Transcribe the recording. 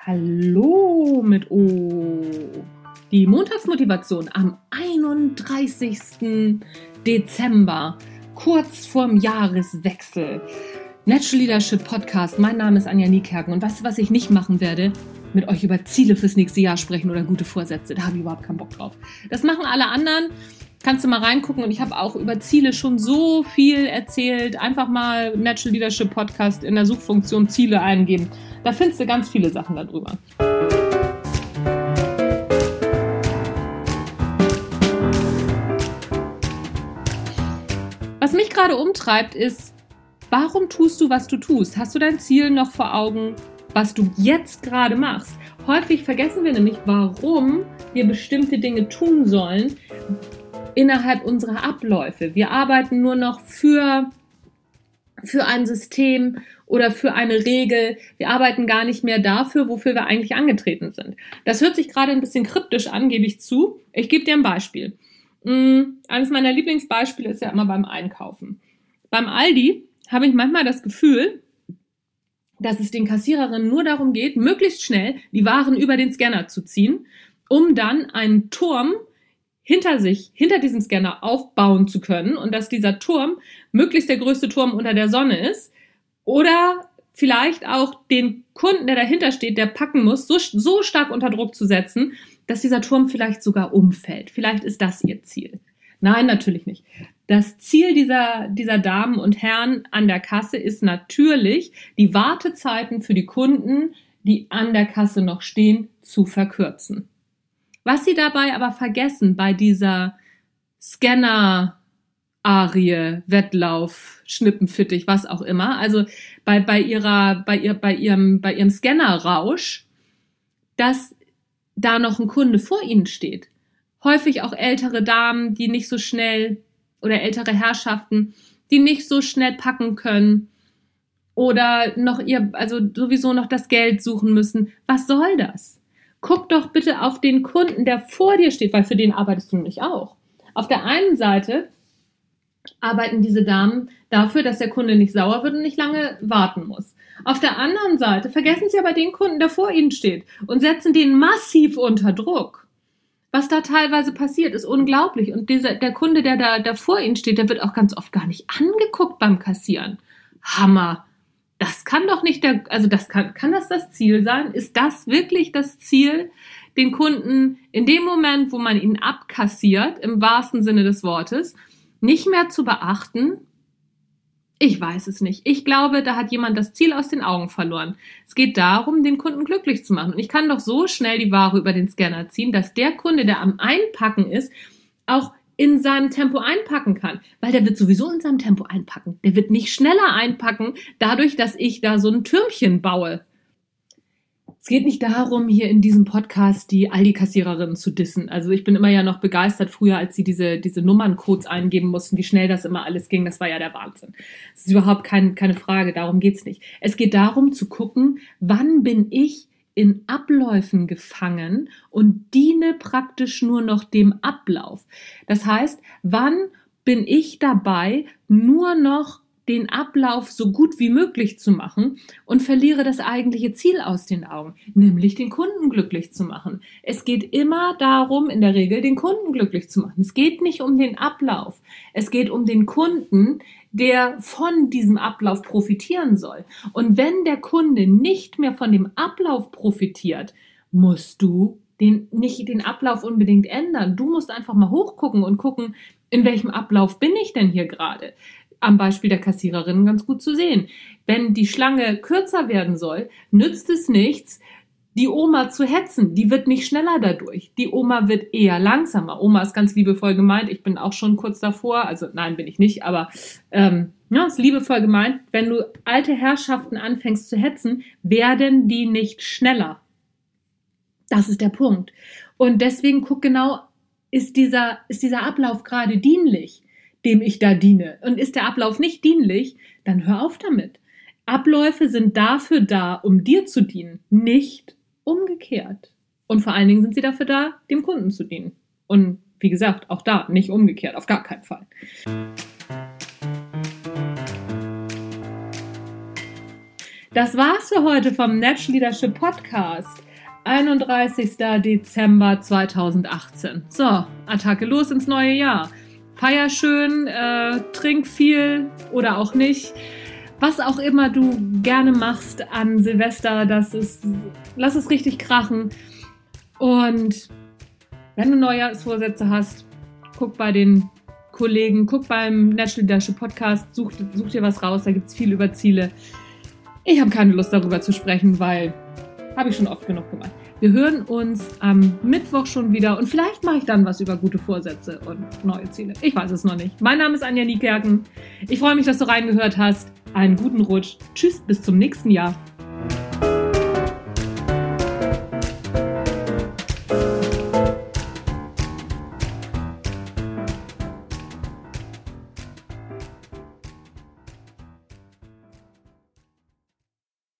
Hallo mit O. Die Montagsmotivation am 31. Dezember, kurz vorm Jahreswechsel. Natural Leadership Podcast. Mein Name ist Anja Niekerken und weißt du, was ich nicht machen werde? Mit euch über Ziele fürs nächste Jahr sprechen oder gute Vorsätze. Da habe ich überhaupt keinen Bock drauf. Das machen alle anderen. Kannst du mal reingucken, und ich habe auch über Ziele schon so viel erzählt. Einfach mal Natural Leadership Podcast in der Suchfunktion Ziele eingeben. Da findest du ganz viele Sachen darüber. Was mich gerade umtreibt ist, warum tust du, was du tust? Hast du dein Ziel noch vor Augen, was du jetzt gerade machst? Häufig vergessen wir nämlich, warum wir bestimmte Dinge tun sollen innerhalb unserer Abläufe. Wir arbeiten nur noch für ein System oder für eine Regel. Wir arbeiten gar nicht mehr dafür, wofür wir eigentlich angetreten sind. Das hört sich gerade ein bisschen kryptisch an, gebe ich zu. Ich gebe dir ein Beispiel. Eines meiner Lieblingsbeispiele ist ja immer beim Einkaufen. Beim Aldi habe ich manchmal das Gefühl, dass es den Kassiererinnen nur darum geht, möglichst schnell die Waren über den Scanner zu ziehen, um dann einen Turm hinter diesem Scanner aufbauen zu können, und dass dieser Turm möglichst der größte Turm unter der Sonne ist, oder vielleicht auch den Kunden, der dahinter steht, der packen muss, so stark unter Druck zu setzen, dass dieser Turm vielleicht sogar umfällt. Vielleicht ist das ihr Ziel. Nein, natürlich nicht. Das Ziel dieser Damen und Herren an der Kasse ist natürlich, die Wartezeiten für die Kunden, die an der Kasse noch stehen, zu verkürzen. Was sie dabei aber vergessen bei dieser Scanner-Arie, Wettlauf, Schnippenfittich, was auch immer, also bei ihrem Scanner-Rausch, dass da noch ein Kunde vor ihnen steht. Häufig auch ältere Damen, die nicht so schnell, oder ältere Herrschaften, die nicht so schnell packen können oder sowieso noch das Geld suchen müssen. Was soll das? Guck doch bitte auf den Kunden, der vor dir steht, weil für den arbeitest du nämlich auch. Auf der einen Seite arbeiten diese Damen dafür, dass der Kunde nicht sauer wird und nicht lange warten muss. Auf der anderen Seite vergessen sie aber den Kunden, der vor ihnen steht, und setzen den massiv unter Druck. Was da teilweise passiert, ist unglaublich. Und der Kunde, der da vor ihnen steht, der wird auch ganz oft gar nicht angeguckt beim Kassieren. Hammer. Das kann doch nicht kann das Ziel sein? Ist das wirklich das Ziel, den Kunden in dem Moment, wo man ihn abkassiert, im wahrsten Sinne des Wortes, nicht mehr zu beachten? Ich weiß es nicht. Ich glaube, da hat jemand das Ziel aus den Augen verloren. Es geht darum, den Kunden glücklich zu machen. Und ich kann doch so schnell die Ware über den Scanner ziehen, dass der Kunde, der am Einpacken ist, auch in seinem Tempo einpacken kann. Weil der wird sowieso in seinem Tempo einpacken. Der wird nicht schneller einpacken, dadurch, dass ich da so ein Türmchen baue. Es geht nicht darum, hier in diesem Podcast die Aldi-Kassiererinnen zu dissen. Also ich bin immer ja noch begeistert, früher, als sie diese Nummerncodes eingeben mussten, wie schnell das immer alles ging. Das war ja der Wahnsinn. Das ist überhaupt keine Frage, darum geht's nicht. Es geht darum zu gucken, wann bin ich in Abläufen gefangen und diene praktisch nur noch dem Ablauf. Das heißt, wann bin ich dabei, nur noch den Ablauf so gut wie möglich zu machen und verliere das eigentliche Ziel aus den Augen, nämlich den Kunden glücklich zu machen. Es geht immer darum, in der Regel den Kunden glücklich zu machen. Es geht nicht um den Ablauf. Es geht um den Kunden, der von diesem Ablauf profitieren soll. Und wenn der Kunde nicht mehr von dem Ablauf profitiert, musst du nicht den Ablauf unbedingt ändern. Du musst einfach mal hochgucken und gucken, in welchem Ablauf bin ich denn hier gerade? Am Beispiel der Kassiererin ganz gut zu sehen. Wenn die Schlange kürzer werden soll, nützt es nichts, die Oma zu hetzen. Die wird nicht schneller dadurch. Die Oma wird eher langsamer. Oma ist ganz liebevoll gemeint. Ich bin auch schon kurz davor. Also nein, bin ich nicht. Aber ist liebevoll gemeint. Wenn du alte Herrschaften anfängst zu hetzen, werden die nicht schneller. Das ist der Punkt. Und deswegen guck genau, ist dieser Ablauf gerade dienlich, dem ich da diene? Und ist der Ablauf nicht dienlich, dann hör auf damit. Abläufe sind dafür da, um dir zu dienen, nicht umgekehrt. Und vor allen Dingen sind sie dafür da, dem Kunden zu dienen. Und wie gesagt, auch da nicht umgekehrt, auf gar keinen Fall. Das war's für heute vom Natch Leadership Podcast. 31. Dezember 2018. So, Attacke los ins neue Jahr. Feier schön, trink viel oder auch nicht. Was auch immer du gerne machst an Silvester, lass es richtig krachen. Und wenn du Neujahrsvorsätze hast, guck bei den Kollegen, guck beim Natch Leadership Podcast, such dir was raus, da gibt es viel über Ziele. Ich habe keine Lust darüber zu sprechen, weil habe ich schon oft genug gemacht. Wir hören uns am Mittwoch schon wieder und vielleicht mache ich dann was über gute Vorsätze und neue Ziele. Ich weiß es noch nicht. Mein Name ist Anja Niekerken. Ich freue mich, dass du reingehört hast. Einen guten Rutsch. Tschüss, bis zum nächsten Jahr.